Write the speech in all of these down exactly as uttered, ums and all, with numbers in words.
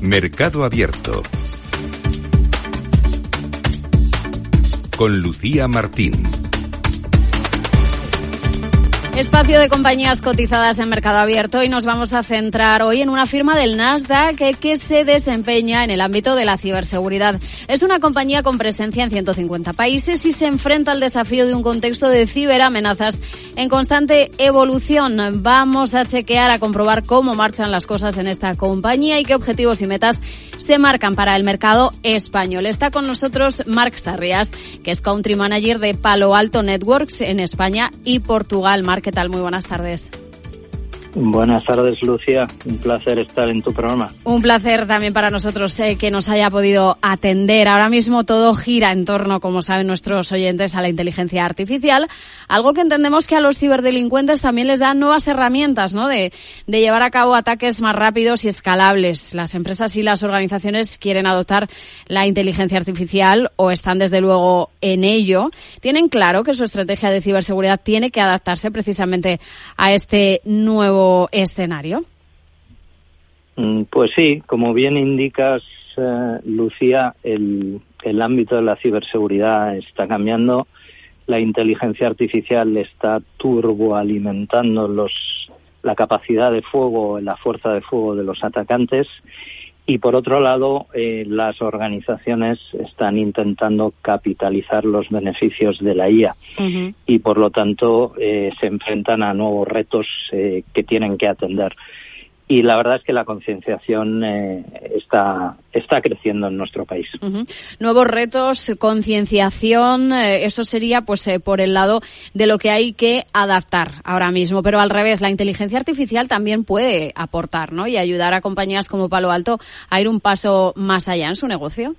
Mercado Abierto con Lucía Martín. Espacio de compañías cotizadas en Mercado Abierto, y nos vamos a centrar hoy en una firma del Nasdaq que, que se desempeña en el ámbito de la ciberseguridad. Es una compañía con presencia en ciento cincuenta países y se enfrenta al desafío de un contexto de ciberamenazas en constante evolución. Vamos a chequear, a comprobar cómo marchan las cosas en esta compañía y qué objetivos y metas se marcan para el mercado español. Está con nosotros Marc Sarrias, que es Country Manager de Palo Alto Networks en España y Portugal. Marc, ¿qué tal? Muy buenas tardes. Buenas tardes, Lucía. Un placer estar en tu programa. Un placer también para nosotros eh, que nos haya podido atender. Ahora mismo todo gira en torno, como saben nuestros oyentes, a la inteligencia artificial, algo que entendemos que a los ciberdelincuentes también les da nuevas herramientas, ¿no? De, de llevar a cabo ataques más rápidos y escalables. Las empresas y las organizaciones quieren adoptar la inteligencia artificial o están desde luego en ello. Tienen claro que su estrategia de ciberseguridad tiene que adaptarse precisamente a este nuevo escenario. Pues sí, como bien indicas, eh, Lucía, el, el ámbito de la ciberseguridad está cambiando. La inteligencia artificial está turboalimentando los, la capacidad de fuego, la fuerza de fuego de los atacantes. Y por otro lado, eh, las organizaciones están intentando capitalizar los beneficios de la I A. Uh-huh. Y por lo tanto eh, se enfrentan a nuevos retos eh, que tienen que atender. Y la verdad es que la concienciación eh, está está creciendo en nuestro país. Uh-huh. Nuevos retos, concienciación, eh, eso sería pues eh, por el lado de lo que hay que adaptar ahora mismo. Pero al revés, la inteligencia artificial también puede aportar, ¿no? Y ayudar a compañías como Palo Alto a ir un paso más allá en su negocio.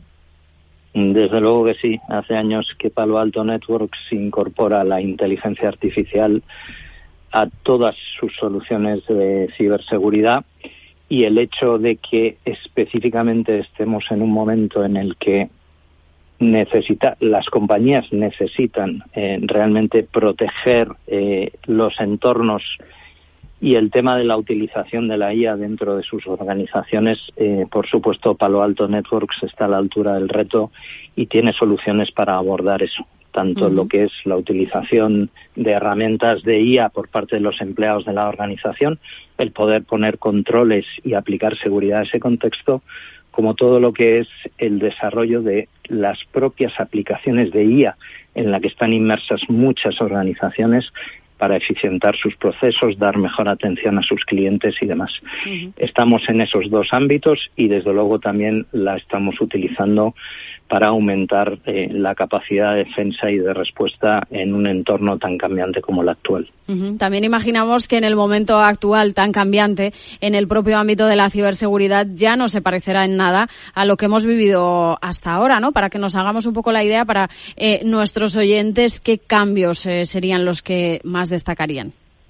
Desde luego que sí. Hace años que Palo Alto Networks incorpora la inteligencia artificial a todas sus soluciones de ciberseguridad, y el hecho de que específicamente estemos en un momento en el que necesita, las compañías necesitan eh, realmente proteger eh, los entornos y el tema de la utilización de la I A dentro de sus organizaciones, eh, por supuesto Palo Alto Networks está a la altura del reto y tiene soluciones para abordar eso. Tanto uh-huh. lo que es la utilización de herramientas de I A por parte de los empleados de la organización, el poder poner controles y aplicar seguridad a ese contexto, como todo lo que es el desarrollo de las propias aplicaciones de I A en la que están inmersas muchas organizaciones para eficientar sus procesos, dar mejor atención a sus clientes y demás. Uh-huh. Estamos en esos dos ámbitos y desde luego también la estamos utilizando para aumentar eh, la capacidad de defensa y de respuesta en un entorno tan cambiante como el actual. Uh-huh. También imaginamos que en el momento actual tan cambiante, en el propio ámbito de la ciberseguridad, ya no se parecerá en nada a lo que hemos vivido hasta ahora, ¿no? Para que nos hagamos un poco la idea para eh, nuestros oyentes, ¿qué cambios eh, serían los que más destacarían?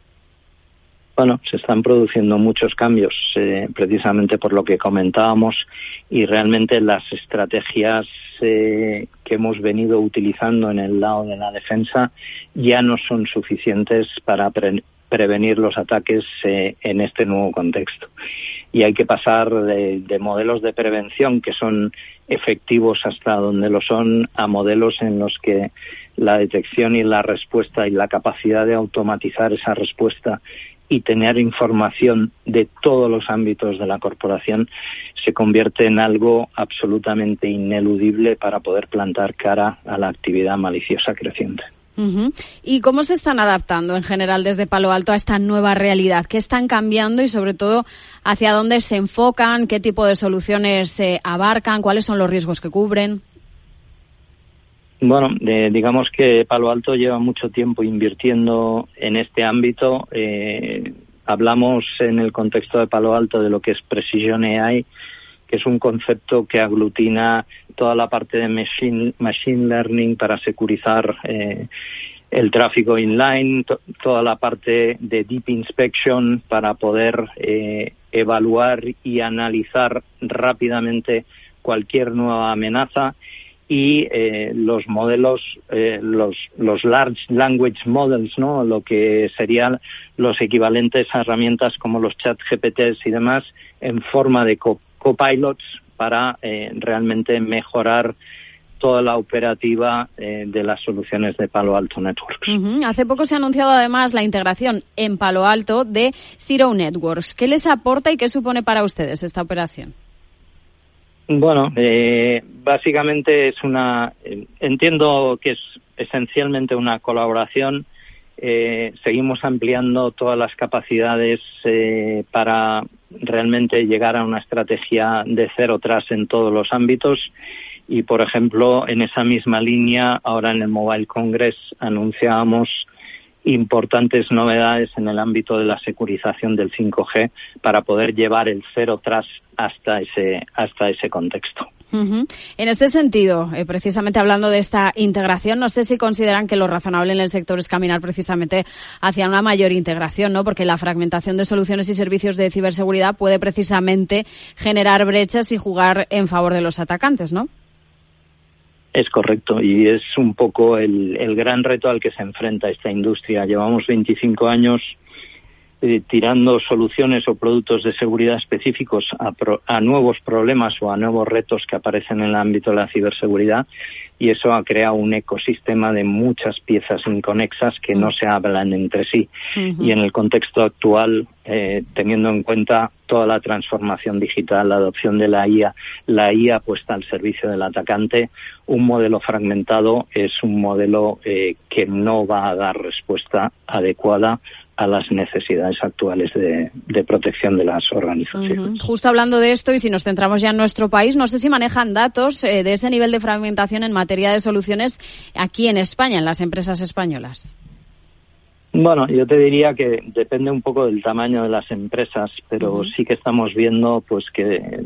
Bueno, se están produciendo muchos cambios, eh, precisamente por lo que comentábamos, y realmente las estrategias eh, que hemos venido utilizando en el lado de la defensa ya no son suficientes para pre- prevenir los ataques eh, en este nuevo contexto. Y hay que pasar de, de modelos de prevención que son efectivos hasta donde lo son, a modelos en los que la detección y la respuesta y la capacidad de automatizar esa respuesta y tener información de todos los ámbitos de la corporación se convierte en algo absolutamente ineludible para poder plantar cara a la actividad maliciosa creciente. Uh-huh. ¿Y cómo se están adaptando en general desde Palo Alto a esta nueva realidad? ¿Qué están cambiando y sobre todo hacia dónde se enfocan? ¿Qué tipo de soluciones se abarcan? ¿Cuáles son los riesgos que cubren? Bueno, eh, digamos que Palo Alto lleva mucho tiempo invirtiendo en este ámbito. Eh, hablamos en el contexto de Palo Alto de lo que es Precision A I, que es un concepto que aglutina toda la parte de machine, machine learning para securizar eh, el tráfico inline, to, toda la parte de deep inspection para poder eh, evaluar y analizar rápidamente cualquier nueva amenaza, y eh, los modelos, eh, los, los large language models, ¿no? Lo que serían los equivalentes a herramientas como los chat G P Ts y demás, en forma de co- copilots para eh, realmente mejorar toda la operativa eh, de las soluciones de Palo Alto Networks. Uh-huh. Hace poco se ha anunciado además la integración en Palo Alto de Zero Networks. ¿Qué les aporta y qué supone para ustedes esta operación? Bueno, eh, básicamente es una, eh, entiendo que es esencialmente una colaboración. Eh, seguimos ampliando todas las capacidades eh, para realmente llegar a una estrategia de Zero Trust en todos los ámbitos. Y, por ejemplo, en esa misma línea, ahora en el Mobile Congress anunciábamos importantes novedades en el ámbito de la securización del cinco G para poder llevar el Zero Trust hasta ese, hasta ese contexto. Uh-huh. En este sentido, eh, precisamente hablando de esta integración, no sé si consideran que lo razonable en el sector es caminar precisamente hacia una mayor integración, ¿no? Porque la fragmentación de soluciones y servicios de ciberseguridad puede precisamente generar brechas y jugar en favor de los atacantes, ¿no? Es correcto, y es un poco el, el gran reto al que se enfrenta esta industria. Llevamos veinticinco años eh, tirando soluciones o productos de seguridad específicos a, pro, a nuevos problemas o a nuevos retos que aparecen en el ámbito de la ciberseguridad, y eso ha creado un ecosistema de muchas piezas inconexas que no se hablan entre sí. Uh-huh. Y en el contexto actual, eh, teniendo en cuenta toda la transformación digital, la adopción de la I A, la I A puesta al servicio del atacante, un modelo fragmentado es un modelo eh, que no va a dar respuesta adecuada a las necesidades actuales de, de protección de las organizaciones. Uh-huh. Justo hablando de esto, y si nos centramos ya en nuestro país, no sé si manejan datos eh, de ese nivel de fragmentación en materia de soluciones aquí en España, en las empresas españolas. Bueno, yo te diría que depende un poco del tamaño de las empresas, pero uh-huh. sí que estamos viendo pues que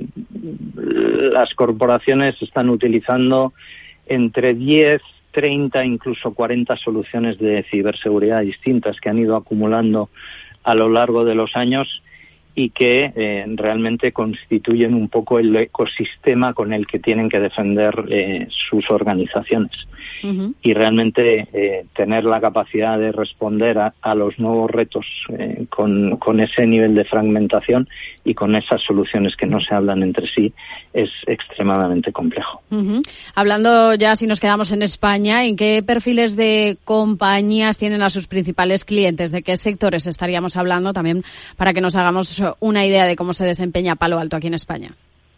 las corporaciones están utilizando entre diez, treinta, incluso cuarenta soluciones de ciberseguridad distintas que han ido acumulando a lo largo de los años y que eh, realmente constituyen un poco el ecosistema con el que tienen que defender eh, sus organizaciones. Uh-huh. Y realmente eh, tener la capacidad de responder a, a los nuevos retos eh, con, con ese nivel de fragmentación y con esas soluciones que no se hablan entre sí es extremadamente complejo. Uh-huh. Hablando ya, si nos quedamos en España, ¿en qué perfiles de compañías tienen a sus principales clientes? ¿De qué sectores estaríamos hablando también para que nos hagamos una idea de cómo se desempeña Palo Alto aquí en España?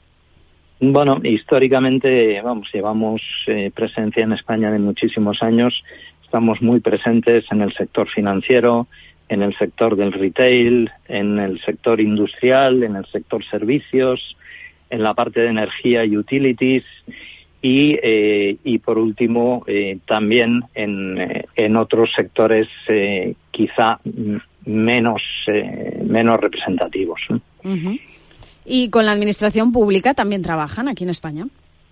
Bueno, históricamente, vamos, llevamos eh, presencia en España de muchísimos años. Estamos muy presentes en el sector financiero, en el sector del retail, en el sector industrial, en el sector servicios, en la parte de energía y utilities y, eh, y por último, eh, también en, eh, en otros sectores eh, quizá menos eh, menos representativos, ¿no? Uh-huh. ¿Y con la administración pública también trabajan aquí en España?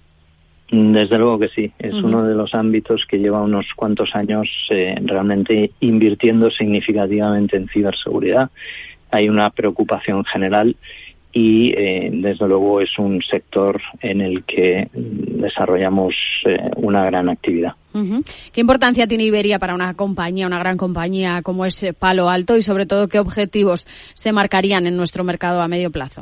Desde luego que sí. Es uh-huh. uno de los ámbitos que lleva unos cuantos años eh, realmente invirtiendo significativamente en ciberseguridad. Hay una preocupación general y eh, desde luego es un sector en el que desarrollamos eh, una gran actividad. Uh-huh. ¿Qué importancia tiene Iberia para una compañía, una gran compañía como es Palo Alto, y sobre todo qué objetivos se marcarían en nuestro mercado a medio plazo?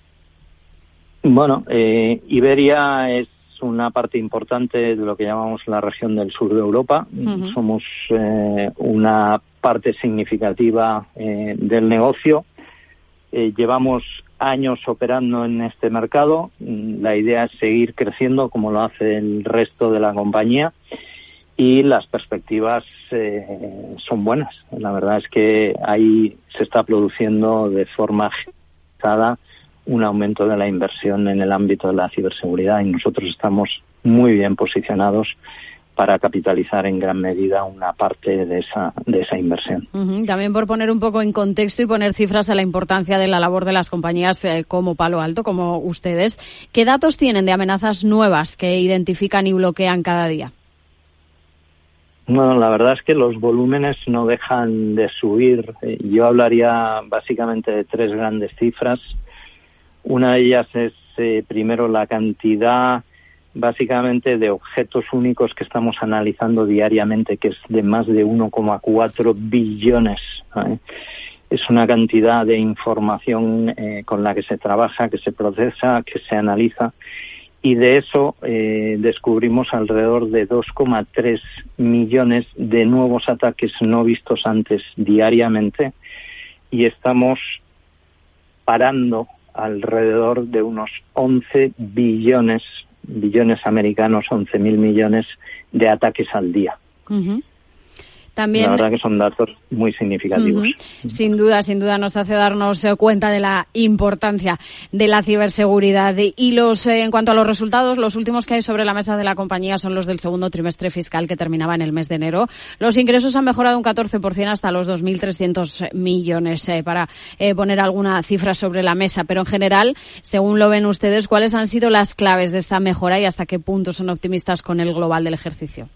Bueno, eh, Iberia es una parte importante de lo que llamamos la región del sur de Europa. Uh-huh. Somos eh, una parte significativa eh, del negocio. Eh, llevamos años operando en este mercado. La idea es seguir creciendo como lo hace el resto de la compañía y las perspectivas eh, son buenas. La verdad es que ahí se está produciendo de forma generalizada un aumento de la inversión en el ámbito de la ciberseguridad y nosotros estamos muy bien posicionados para capitalizar en gran medida una parte de esa de esa inversión. Uh-huh. También por poner un poco en contexto y poner cifras a la importancia de la labor de las compañías eh, como Palo Alto, como ustedes, ¿qué datos tienen de amenazas nuevas que identifican y bloquean cada día? Bueno, la verdad es que los volúmenes no dejan de subir. Yo hablaría básicamente de tres grandes cifras. Una de ellas es, eh, primero, la cantidad básicamente de objetos únicos que estamos analizando diariamente, que es de más de uno coma cuatro billones. ¿eh? es una cantidad de información eh, con la que se trabaja, que se procesa, que se analiza, y de eso eh, descubrimos alrededor de dos coma tres millones de nuevos ataques no vistos antes diariamente, y estamos parando alrededor de unos once billones, billones americanos, once mil millones de ataques al día. Uh-huh. También, la verdad que son datos muy significativos. Uh-huh. Sin duda, sin duda nos hace darnos cuenta de la importancia de la ciberseguridad. Y los, eh, en cuanto a los resultados, los últimos que hay sobre la mesa de la compañía son los del segundo trimestre fiscal que terminaba en el mes de enero. Los ingresos han mejorado un catorce por ciento hasta los dos mil trescientos millones, eh, para eh, poner alguna cifra sobre la mesa. Pero en general, según lo ven ustedes, ¿cuáles han sido las claves de esta mejora y hasta qué punto son optimistas con el global del ejercicio?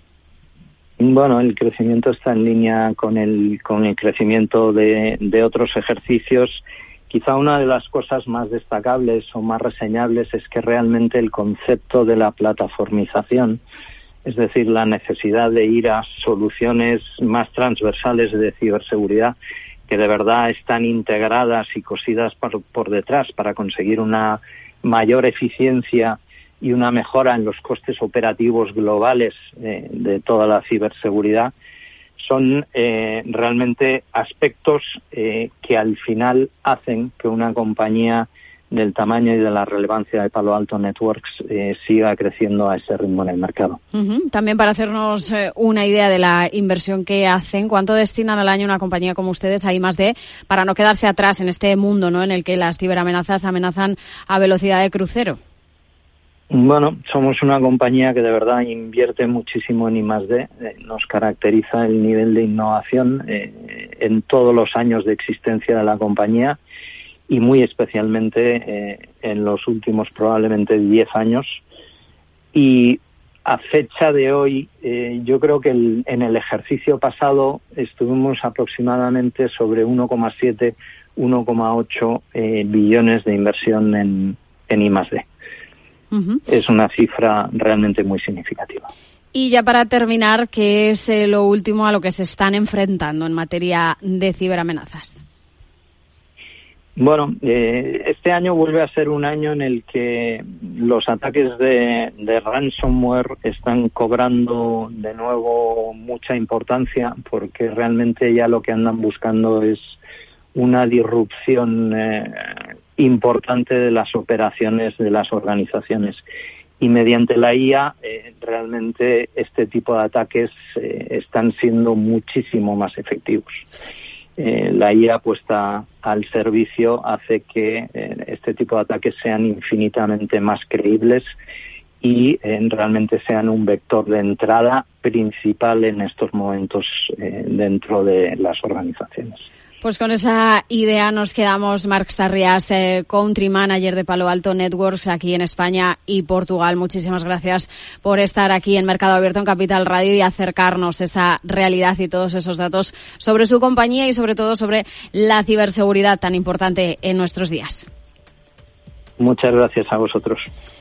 Bueno, el crecimiento está en línea con el con el crecimiento de, de otros ejercicios. Quizá una de las cosas más destacables o más reseñables es que realmente el concepto de la plataformización, es decir, la necesidad de ir a soluciones más transversales de ciberseguridad, que de verdad están integradas y cosidas por, por detrás para conseguir una mayor eficiencia y una mejora en los costes operativos globales eh, de toda la ciberseguridad, son eh, realmente aspectos eh, que al final hacen que una compañía del tamaño y de la relevancia de Palo Alto Networks eh, siga creciendo a ese ritmo en el mercado. Uh-huh. También para hacernos eh, una idea de la inversión que hacen, ¿cuánto destinan al año una compañía como ustedes a I más D para no quedarse atrás en este mundo, ¿no?, en el que las ciberamenazas amenazan a velocidad de crucero? Bueno, somos una compañía que de verdad invierte muchísimo en I más D. Eh, nos caracteriza el nivel de innovación eh, en todos los años de existencia de la compañía y muy especialmente eh, en los últimos probablemente diez años. Y a fecha de hoy, eh, yo creo que el, en el ejercicio pasado estuvimos aproximadamente sobre uno coma siete, uno coma ocho eh, billones de inversión en, en I más D. Uh-huh. Es una cifra realmente muy significativa. Y ya para terminar, ¿qué es eh, lo último a lo que se están enfrentando en materia de ciberamenazas? Bueno, eh, este año vuelve a ser un año en el que los ataques de, de ransomware están cobrando de nuevo mucha importancia, porque realmente ya lo que andan buscando es una disrupción eh, importante de las operaciones de las organizaciones. Y mediante la I A, eh, realmente este tipo de ataques eh, están siendo muchísimo más efectivos. Eh, la I A puesta al servicio hace que eh, este tipo de ataques sean infinitamente más creíbles y eh, realmente sean un vector de entrada principal en estos momentos eh, dentro de las organizaciones. Pues con esa idea nos quedamos. Marc Sarrias, eh, Country Manager de Palo Alto Networks aquí en España y Portugal. Muchísimas gracias por estar aquí en Mercado Abierto en Capital Radio y acercarnos esa realidad y todos esos datos sobre su compañía y sobre todo sobre la ciberseguridad tan importante en nuestros días. Muchas gracias a vosotros.